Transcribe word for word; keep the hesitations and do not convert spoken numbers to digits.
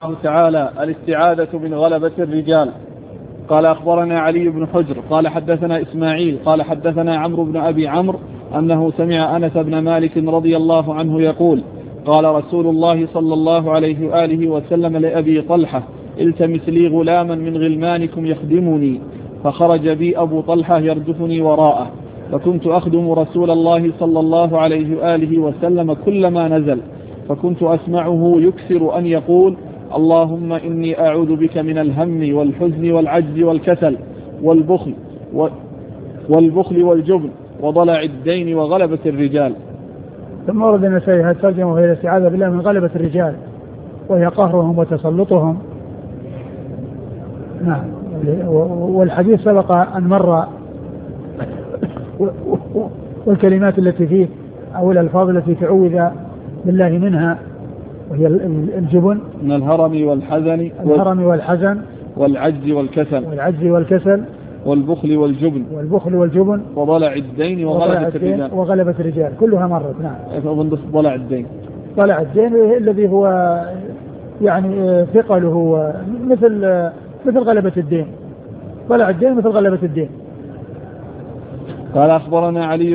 الله تعالى الاستعاذة من غلبة الرجال. قال أخبرنا علي بن حجر قال حدثنا إسماعيل قال حدثنا عمرو بن أبي عمرو أنه سمع أنس بن مالك رضي الله عنه يقول قال رسول الله صلى الله عليه وآله وسلم لأبي طلحة التمس لي غلاما من غلمانكم يخدمني، فخرج بي أبو طلحة يردفني وراءه، فكنت أخدم رسول الله صلى الله عليه وآله وسلم كلما نزل، فكنت أسمعه يكثر أن يقول اللهم إني أعوذ بك من الهم والحزن والعجز والكسل والبخل والبخل والجبن وضلع الدين وغلبة الرجال. ثم ورد النسائي هذه الترجمة وهي الاستعاذة بالله من غلبة الرجال وهي قهرهم وتسلطهم. نعم. والحديث سبق أن مر، والكلمات التي فيه أو الألفاظ التي تعوذ بالله منها وهي الجبن من الهرم والحزن الهرم والحزن والعجز والكسل والعجز والكسل والبخل والجبن والبخل والجبن وضلع الدين وغلبة الرجال وغلبة الرجال كلها مرت. نعم. أظن ضلع الدين ضلع الدين الذي هو يعني ثقله مثل مثل غلبة الدين. ضلع الدين مثل غلبة الدين. قال أخبرنا علي